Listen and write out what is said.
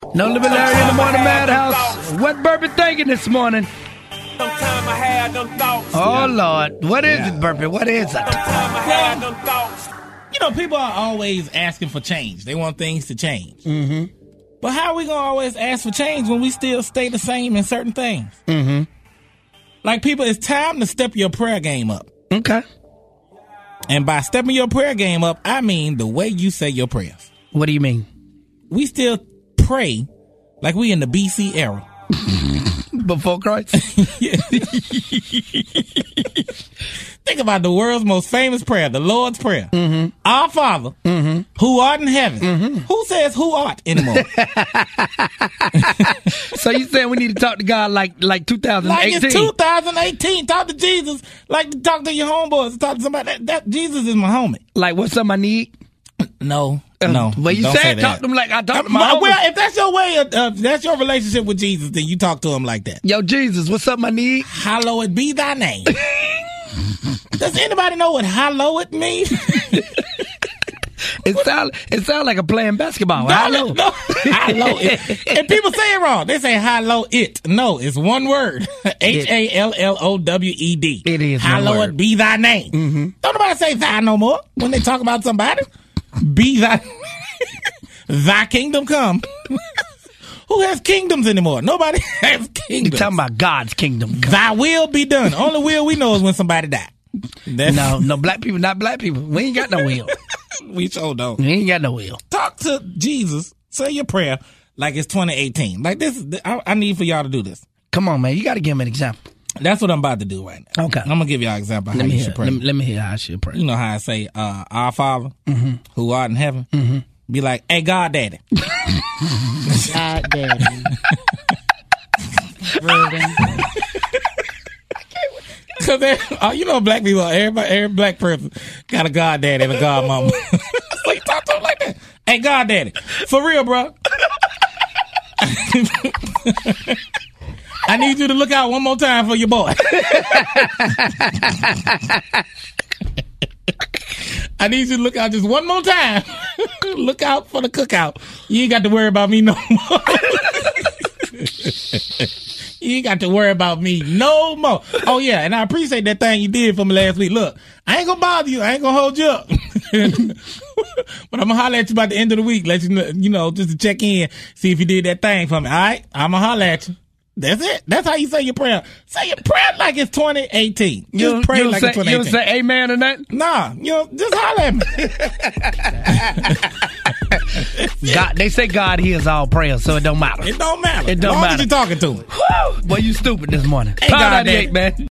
No Living Larry in the Morning Madhouse. What Burpee thinking this morning? Sometime I had them thoughts. Oh, Lord. What is it, Burpee? What is it? Sometime I had them thoughts. You know, people are always asking for change. They want things to change. Mm-hmm. But how are we going to always ask for change when we still stay the same in certain things? Mm-hmm. Like, people, it's time to step your prayer game up. Okay. And by stepping your prayer game up, I mean the way you say your prayers. What do you mean? We still pray like we in the BC era. Before Christ? Think about the world's most famous prayer, the Lord's Prayer. Mm-hmm. Our Father, mm-hmm. who art in heaven. Mm-hmm. Who says who art anymore? So you saying we need to talk to God like 2018? Like it's 2018. Talk to Jesus like to talk to your homeboys. Talk to somebody. That Jesus is my homie. Like what's something I need? No. Well, you don't said say talk that. to him like I talk to my homie. Well, if that's your way of, that's your relationship with Jesus, then you talk to him like that. Yo, Jesus, what's something I need? Hallowed be thy name. Does anybody know what hallowed means? It sound like a playing basketball. No, hallow. And people say it wrong. They say hallow it. No, it's one word. HALLOWED. It is hallowed one word. be thy name. Mm-hmm. Don't nobody say thy no more when they talk about somebody. Be thy thy kingdom come. Who has kingdoms anymore? Nobody has kingdoms. You're talking about God's kingdom. Thy will be done. Only will we know is when somebody died. No, black people, not black people. We ain't got no will. We sure don't. We ain't got no will. Talk to Jesus. Say your prayer like it's 2018. Like this, I need for y'all to do this. Come on, man. You got to give him an example. That's what I'm about to do right now. Okay. I'm going to give y'all an example of how you should pray. Let me hear how I should pray. You know how I say, our Father, Mm-hmm. who art in heaven, Mm-hmm. be like, hey, God Daddy. God Daddy. Because you know black people, every black person got a God Daddy and a God Mama. So you talk to them like that. Hey, God Daddy. For real, bro. I need you to look out one more time for your boy. I need you to look out just one more time. Look out for the cookout. You ain't got to worry about me no more. You ain't got to worry about me no more. Oh, yeah, and I appreciate that thing you did for me last week. Look, I ain't going to bother you. I ain't going to hold you up. But I'm going to holler at you about the end of the week. Let you know, just to check in, see if you did that thing for me. All right? I'm going to holler at you. That's it. That's how you say your prayer. Say your prayer like it's 2018. Just pray like it's 2018. You don't say amen or nothing? Nah, just holler at me. God, they say God hears all prayers, so it don't matter. It don't matter. It don't as long matter. as you're talking to him. Woo! Boy, you stupid this morning. Hey, God, Daddy, man.